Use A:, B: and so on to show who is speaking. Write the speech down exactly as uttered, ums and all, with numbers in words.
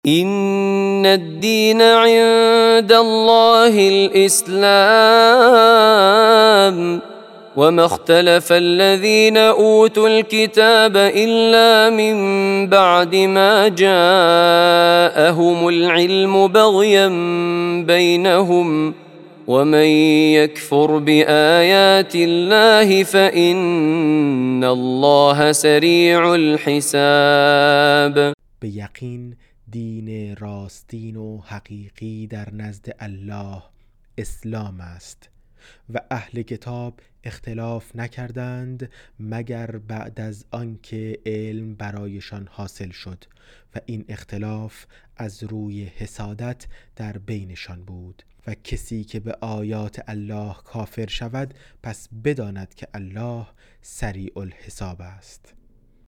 A: إن الدين عند الله الإسلام وما اختلف الذين أوتوا الكتاب إلا من بعد ما جاءهم العلم بغيا بينهم ومن يكفر بآيات الله فإن الله سریع الحساب.
B: به یقین دین راستین و حقیقی در نزد الله اسلام است و اهل کتاب اختلاف نکردند مگر بعد از آنکه علم برایشان حاصل شد و این اختلاف از روی حسادت در بینشان بود و کسی که به آیات الله کافر شود پس بداند که الله سریع الحساب است.